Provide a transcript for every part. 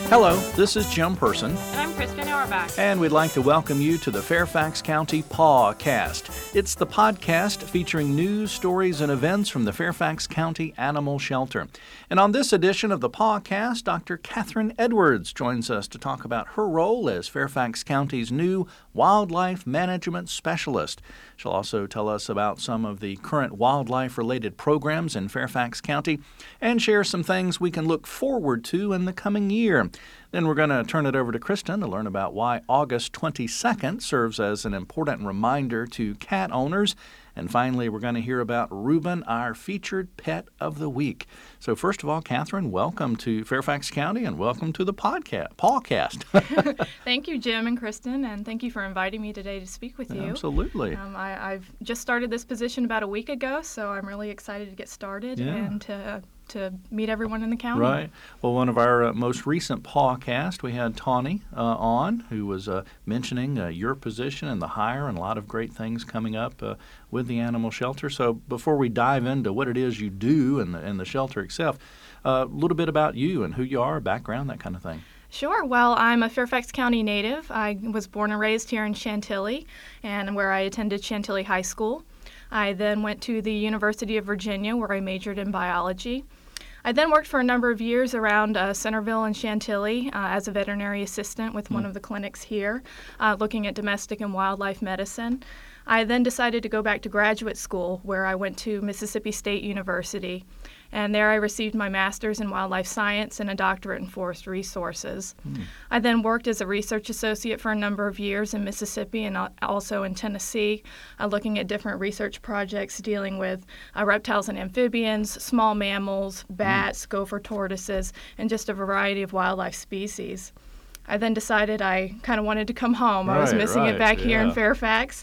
Hello, this is Jim Person. And I'm Kristen Auerbach. And we'd like to welcome you to the Fairfax County Pawcast. It's the podcast featuring news, stories, and events from the Fairfax County Animal Shelter. And on this edition of the Pawcast, Dr. Catherine Edwards joins us to talk about her role as Fairfax County's new wildlife management specialist. She'll also tell us about some of the current wildlife-related programs in Fairfax County and share some things we can look forward to in the coming year. Then we're going to turn it over to Kristen to learn about why August 22nd serves as an important reminder to cat owners. And finally, we're going to hear about Reuben, our featured pet of the week. So first of all, Catherine, welcome to Fairfax County and welcome to the Pawcast. Thank you, Jim and Kristen, and thank you for inviting me today to speak with you. Absolutely. I've just started this position about a week ago, so I'm really excited to get started and to meet everyone in the county. Right. Well, one of our most recent Pawcast, we had Tawny on, who was mentioning your position and the hire and a lot of great things coming up with the animal shelter. So before we dive into what it is you do and the shelter itself, a little bit about you and who you are, background, that kind of thing. Sure. Well, I'm a Fairfax County native. I was born and raised here in Chantilly, and where I attended Chantilly High School. I then went to the University of Virginia, where I majored in biology. I then worked for a number of years around Centerville and Chantilly as a veterinary assistant with one of the clinics here, looking at domestic and wildlife medicine. I then decided to go back to graduate school, where I went to Mississippi State University. And there I received my master's in wildlife science and a doctorate in forest resources. I then worked as a research associate for a number of years in Mississippi and also in Tennessee, looking at different research projects dealing with reptiles and amphibians, small mammals, bats, gopher tortoises, and just a variety of wildlife species. I then decided I kind of wanted to come home. I was missing it back here in Fairfax.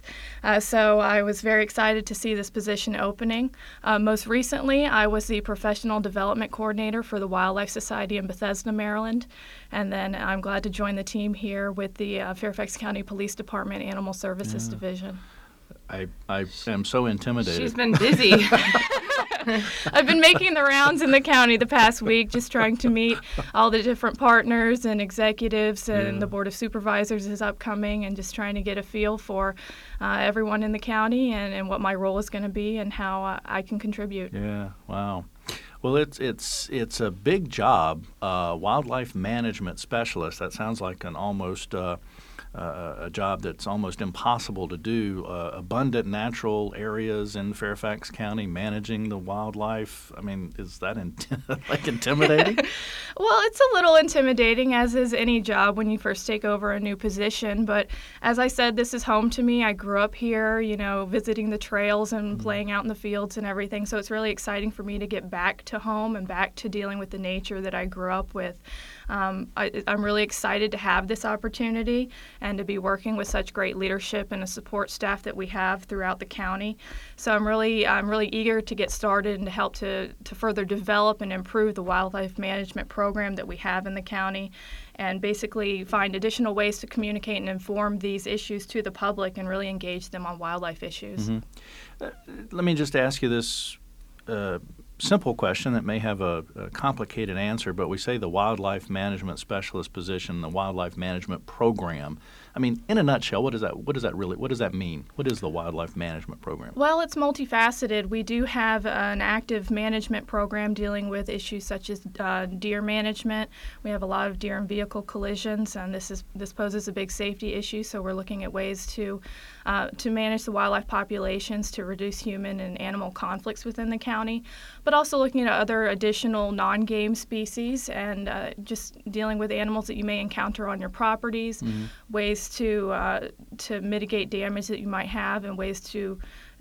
So I was very excited to see this position opening. Most recently, I was the professional development coordinator for the Wildlife Society in Bethesda, Maryland. And then I'm glad to join the team here with the Fairfax County Police Department Animal Services Division. I am so intimidated. She's been busy. I've been making the rounds in the county the past week, just trying to meet all the different partners and executives, and the Board of Supervisors is upcoming, and just trying to get a feel for everyone in the county and what my role is going to be and how I can contribute. Yeah, wow. Well, it's a big job, wildlife management specialist. That sounds like an almost a job that's almost impossible to do. Abundant natural areas in Fairfax County, managing the wildlife. I mean, is that intimidating? Well, it's a little intimidating, as is any job when you first take over a new position. But as I said, this is home to me. I grew up here, visiting the trails and playing out in the fields and everything. So it's really exciting for me to get back to home and back to dealing with the nature that I grew up with. I'm really excited to have this opportunity and to be working with such great leadership and a support staff that we have throughout the county. So I'm really eager to get started and to help to further develop and improve the wildlife management program that we have in the county, and basically find additional ways to communicate and inform these issues to the public and really engage them on wildlife issues. Let me just ask you this simple question that may have a complicated answer, but we say the wildlife management specialist position, the wildlife management program. I mean, in a nutshell, what does that mean? What is the wildlife management program? Well, it's multifaceted. We do have an active management program dealing with issues such as deer management. We have a lot of deer and vehicle collisions, and this poses a big safety issue. So we're looking at ways to manage the wildlife populations, to reduce human and animal conflicts within the county, but also looking at other additional non-game species and just dealing with animals that you may encounter on your properties, ways to mitigate damage that you might have, and ways to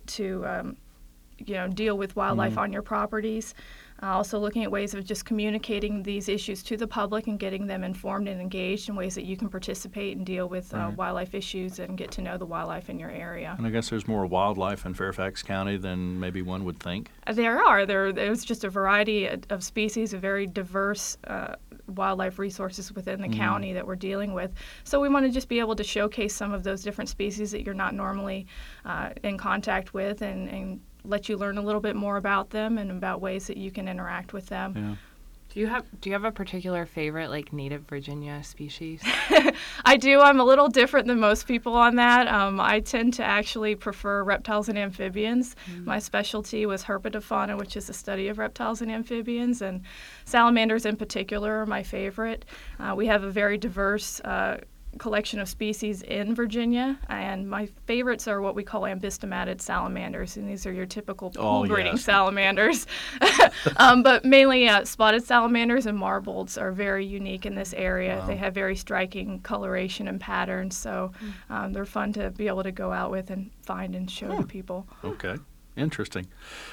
deal with wildlife on your properties. Also looking at ways of just communicating these issues to the public and getting them informed and engaged in ways that you can participate and deal with wildlife issues and get to know the wildlife in your area. And I guess there's more wildlife in Fairfax County than maybe one would think. There's just a variety of species, a very diverse wildlife resources within the county that we're dealing with. So we want to just be able to showcase some of those different species that you're not normally in contact with, and let you learn a little bit more about them and about ways that you can interact with them. Do you have a particular favorite, like, native Virginia species? I do. I'm a little different than most people on that. I tend to actually prefer reptiles and amphibians. My specialty was herpetofauna, which is the study of reptiles and amphibians, and salamanders in particular are my favorite. We have a very diverse collection of species in Virginia, and my favorites are what we call ambistomatid salamanders, and these are your typical pool breeding salamanders. But mainly spotted salamanders and marbleds are very unique in this area. Wow. They have very striking coloration and patterns, so they're fun to be able to go out with and find and show to people. Okay. Interesting.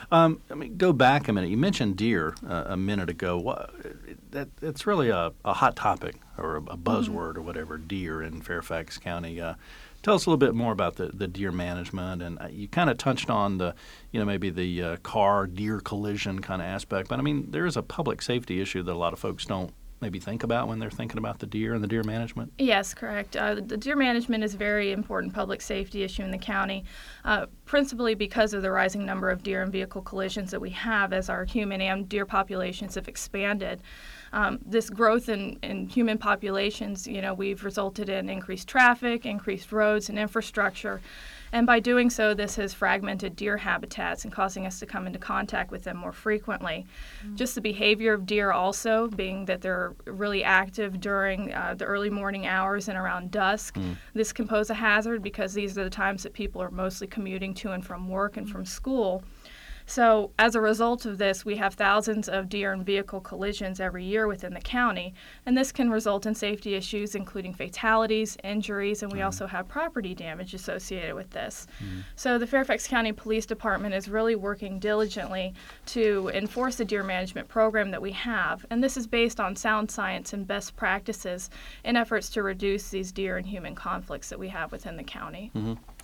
Go back a minute. You mentioned deer a minute ago. It's really a hot topic or a buzzword or whatever, deer in Fairfax County. Tell us a little bit more about the deer management. And you kind of touched on maybe the car deer collision kind of aspect. But, there is a public safety issue that a lot of folks don't maybe think about when they're thinking about the deer and the deer management? Yes, correct. The deer management is a very important public safety issue in the county, principally because of the rising number of deer and vehicle collisions that we have as our human and deer populations have expanded. This growth in human populations, we've resulted in increased traffic, increased roads and infrastructure. And by doing so, this has fragmented deer habitats and causing us to come into contact with them more frequently. Just the behavior of deer also, being that they're really active during the early morning hours and around dusk. This can pose a hazard because these are the times that people are mostly commuting to and from work and from school. So as a result of this, we have thousands of deer and vehicle collisions every year within the county, and this can result in safety issues, including fatalities, injuries, and we also have property damage associated with this. So the Fairfax County Police Department is really working diligently to enforce the deer management program that we have, and this is based on sound science and best practices in efforts to reduce these deer and human conflicts that we have within the county.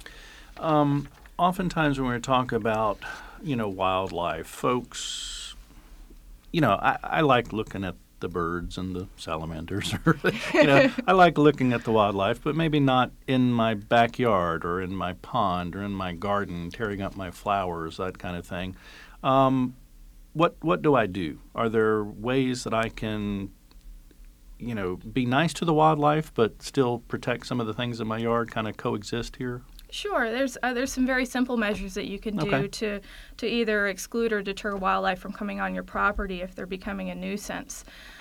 Oftentimes when we talk about, wildlife, folks, I like looking at the birds and the salamanders. I like looking at the wildlife, but maybe not in my backyard or in my pond or in my garden, tearing up my flowers, that kind of thing. What do I do? Are there ways that I can be nice to the wildlife but still protect some of the things in my yard, kind of coexist here? Sure. There's some very simple measures that you can do to either exclude or deter wildlife from coming on your property if they're becoming a nuisance.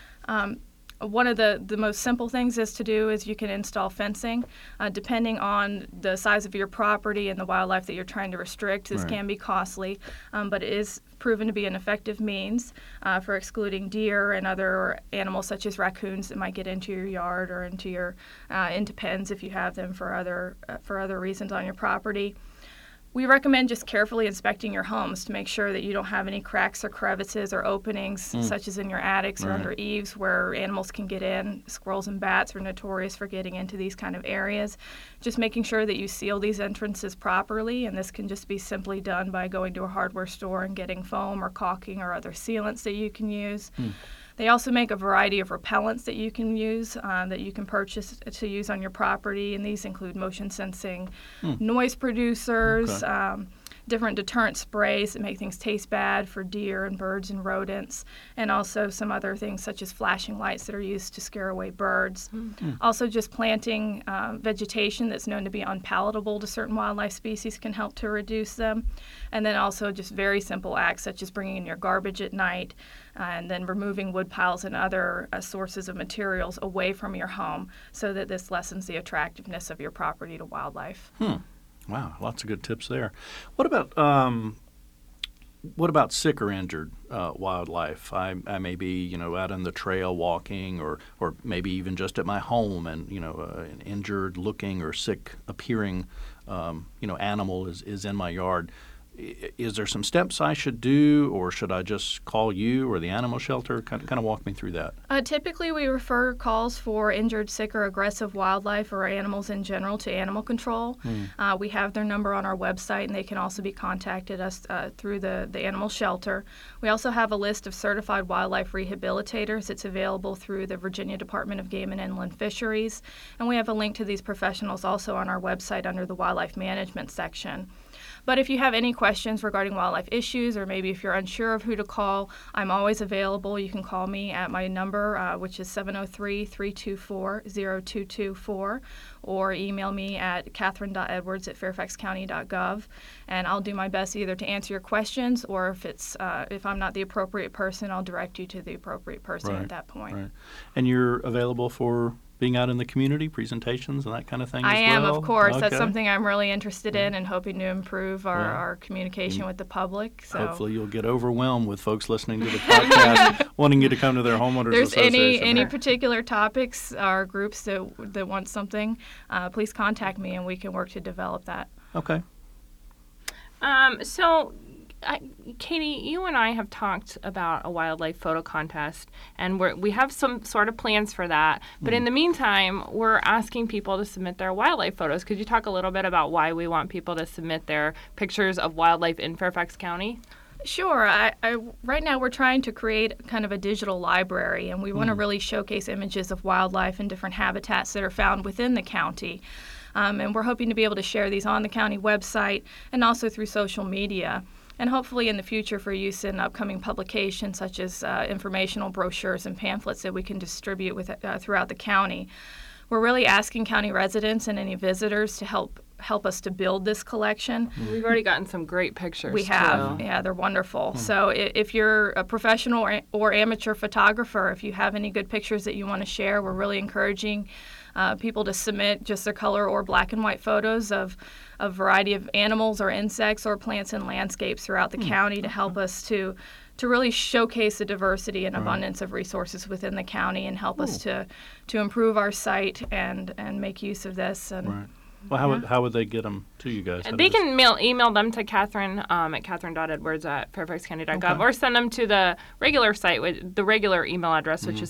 One of the most simple things is you can install fencing. Depending on the size of your property and the wildlife that you're trying to restrict, this can be costly, but it is proven to be an effective means for excluding deer and other animals such as raccoons that might get into your yard or into pens if you have them for other reasons on your property. We recommend just carefully inspecting your homes to make sure that you don't have any cracks or crevices or openings, such as in your attics or under eaves where animals can get in. Squirrels and bats are notorious for getting into these kind of areas. Just making sure that you seal these entrances properly, and this can just be simply done by going to a hardware store and getting foam or caulking or other sealants that you can use. They also make a variety of repellents that you can use, that you can purchase to use on your property, and these include motion sensing noise producers, different deterrent sprays that make things taste bad for deer and birds and rodents, and also some other things such as flashing lights that are used to scare away birds. Also, just planting vegetation that's known to be unpalatable to certain wildlife species can help to reduce them. And then also just very simple acts such as bringing in your garbage at night and then removing wood piles and other sources of materials away from your home so that this lessens the attractiveness of your property to wildlife. Wow, lots of good tips there. What about sick or injured wildlife? I may be out on the trail walking, or maybe even just at my home, and an injured looking or sick appearing animal is in my yard. Is there some steps I should do, or should I just call you or the animal shelter? Kind of walk me through that. Typically, we refer calls for injured, sick, or aggressive wildlife or animals in general to animal control. We have their number on our website, and they can also be contacted us through the animal shelter. We also have a list of certified wildlife rehabilitators. It's available through the Virginia Department of Game and Inland Fisheries, and we have a link to these professionals also on our website under the wildlife management section. But if you have any questions regarding wildlife issues, or maybe if you're unsure of who to call, I'm always available. You can call me at my number, which is 703-324-0224, or email me at catherine.edwards@fairfaxcounty.gov, and I'll do my best either to answer your questions, or if I'm not the appropriate person, I'll direct you to the appropriate person at that point. Right. And you're available for being out in the community, presentations and that kind of thing I as am, well? of course. Okay. That's something I'm really interested in and hoping to improve our communication with the public. So hopefully you'll get overwhelmed with folks listening to the podcast wanting you to come to their homeowners association. There's any particular topics or groups that want something, please contact me and we can work to develop that. Okay. Katie, you and I have talked about a wildlife photo contest, and we have some sort of plans for that. But in the meantime, we're asking people to submit their wildlife photos. Could you talk a little bit about why we want people to submit their pictures of wildlife in Fairfax County? Sure. Right now we're trying to create kind of a digital library, and we want to really showcase images of wildlife and different habitats that are found within the county. And we're hoping to be able to share these on the county website and also through social media, and hopefully in the future for use in upcoming publications such as informational brochures and pamphlets that we can distribute throughout the county. We're really asking county residents and any visitors to help us to build this collection. We've already gotten some great pictures. We have. too. Yeah, they're wonderful. So if you're a professional or amateur photographer, if you have any good pictures that you want to share, we're really encouraging people to submit just their color or black and white photos of a variety of animals or insects or plants and landscapes throughout the county to help us to really showcase the diversity and abundance of resources within the county and help us to improve our site and make use of this. And Right. Well, how would they get them to you guys? They can email them to Catherine at catherine.edwards@fairfaxcounty.gov, Okay. or send them to the regular site, with the regular email address, which is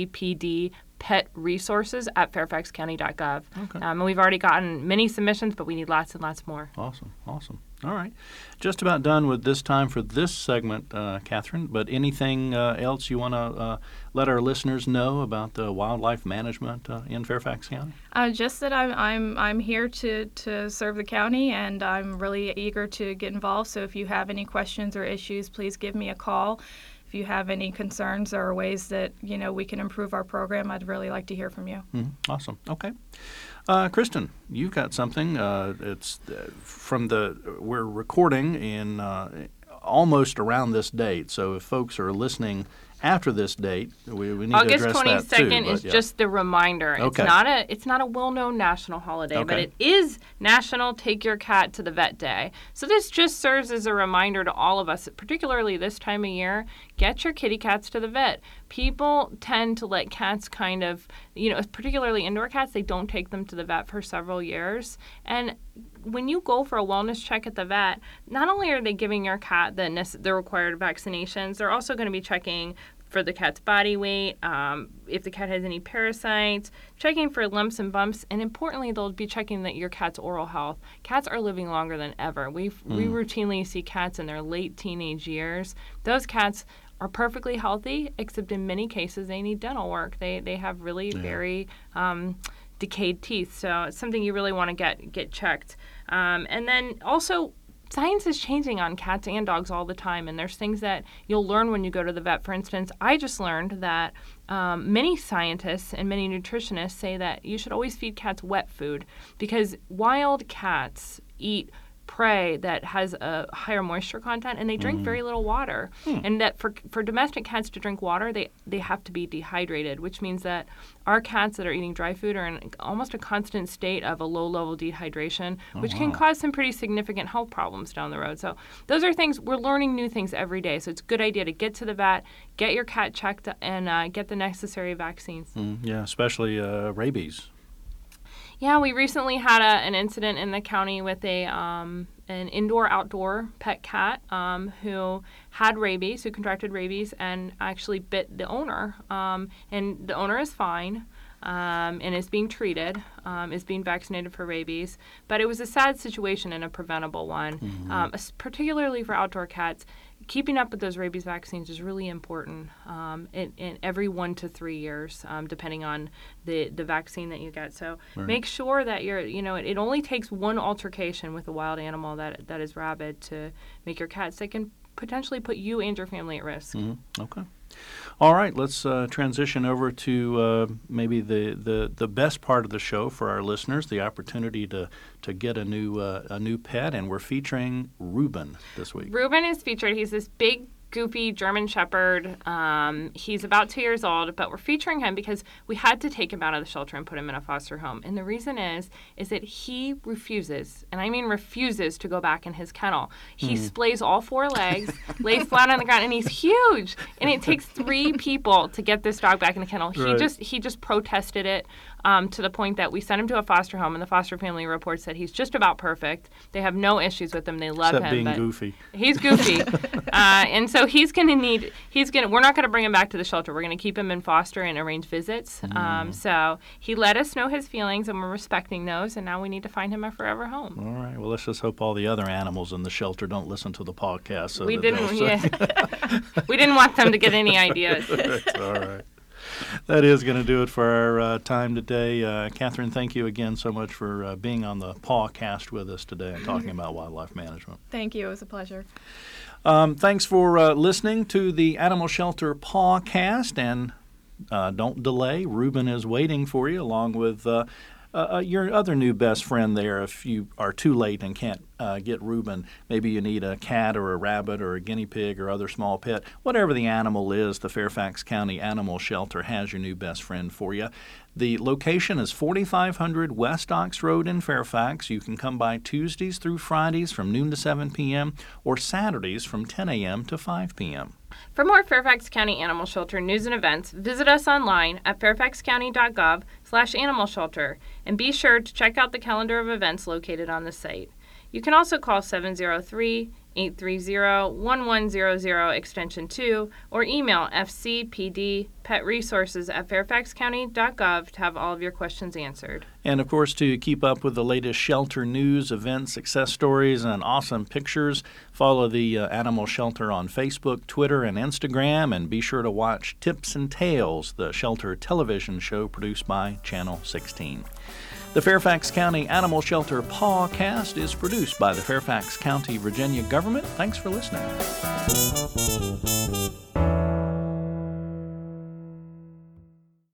fcpdpetresources@fairfaxcounty.gov. Okay. And we've already gotten many submissions, but we need lots and lots more. Awesome. All right. Just about done with this time for this segment, Catherine, but anything else you want to let our listeners know about the wildlife management in Fairfax County? Just that I'm here to serve the county, and I'm really eager to get involved. So if you have any questions or issues, please give me a call. If you have any concerns or ways that we can improve our program, I'd really like to hear from you. Awesome. Okay. Kristen, you've got something. It's we're recording in almost around this date. So if folks are listening after this date, we need August to address 22nd that too. is just the reminder. Okay. It's not a well-known national holiday, but Okay. it is National Take Your Cat to the Vet Day. So this just serves as a reminder to all of us, particularly this time of year, get your kitty cats to the vet. People tend to let cats kind of, particularly indoor cats, they don't take them to the vet for several years. And when you go for a wellness check at the vet, not only are they giving your cat the required vaccinations, they're also going to be checking for the cat's body weight, if the cat has any parasites, checking for lumps and bumps, and importantly, they'll be checking that your cat's oral health. Cats are living longer than ever. We routinely see cats in their late teenage years. Those cats are perfectly healthy, except in many cases they need dental work. They have really very decayed teeth, so it's something you really want to get checked. And then also, science is changing on cats and dogs all the time, and there's things that you'll learn when you go to the vet. For instance, I just learned that many scientists and many nutritionists say that you should always feed cats wet food, because wild cats eat prey that has a higher moisture content, and they drink very little water. And that for domestic cats to drink water, they have to be dehydrated, which means that our cats that are eating dry food are in almost a constant state of a low-level dehydration, which can cause some pretty significant health problems down the road. So those are things, we're learning new things every day. So it's a good idea to get to the vet, get your cat checked, and get the necessary vaccines. Yeah, especially rabies. Yeah, we recently had an incident in the county with an indoor-outdoor pet cat who had rabies, who contracted rabies, and actually bit the owner. And the owner is fine and is being treated, is being vaccinated for rabies. But it was a sad situation and a preventable one, particularly for outdoor cats. keeping up with those rabies vaccines is really important in every 1 to 3 years, depending on the vaccine that you get. So make sure that it only takes one altercation with a wild animal that is rabid to make your cat sick and potentially put you and your family at risk. Mm-hmm. Okay. All right, let's transition over to maybe the best part of the show for our listeners, the opportunity to get a new pet, and we're featuring Reuben this week. Reuben is featured. He's this big, goofy German Shepherd. He's about 2 years old, but we're featuring him because we had to take him out of the shelter and put him in a foster home. And the reason is that he refuses, and I mean refuses, to go back in his kennel. He splays all 4 legs, lays flat on the ground, and he's huge. And it takes 3 people to get this dog back in the kennel. Right. He just protested it to the point that we sent him to a foster home, and the foster family reports that he's just about perfect. They have no issues with him. They love Except him. being goofy. He's goofy. And so we're not going to bring him back to the shelter. We're going to keep him in foster and arrange visits. So he let us know his feelings, and we're respecting those, and now we need to find him a forever home. All right. Well, let's just hope all the other animals in the shelter don't listen to the podcast. So We didn't want them to get any ideas. All right. That is going to do it for our time today. Catherine, thank you again so much for being on the PawCast with us today and talking about wildlife management. Thank you. It was a pleasure. Thanks for listening to the Animal Shelter PawCast, and don't delay. Reuben is waiting for you, along with your other new best friend there. If you are too late and can't get Reuben, maybe you need a cat or a rabbit or a guinea pig or other small pet. Whatever the animal is, the Fairfax County Animal Shelter has your new best friend for you. The location is 4500 West Ox Road in Fairfax. You can come by Tuesdays through Fridays from noon to 7 p.m. or Saturdays from 10 a.m. to 5 p.m. For more Fairfax County Animal Shelter news and events, visit us online at fairfaxcounty.gov/animal shelter, and be sure to check out the calendar of events located on the site. You can also call 703-830-1100 extension 2 or email fcpdpetresources@fairfaxcounty.gov to have all of your questions answered. And, of course, to keep up with the latest shelter news, events, success stories, and awesome pictures, follow the Animal Shelter on Facebook, Twitter, and Instagram, and be sure to watch Tips and Tales, the shelter television show produced by Channel 16. The Fairfax County Animal Shelter PawCast is produced by the Fairfax County, Virginia government. Thanks for listening.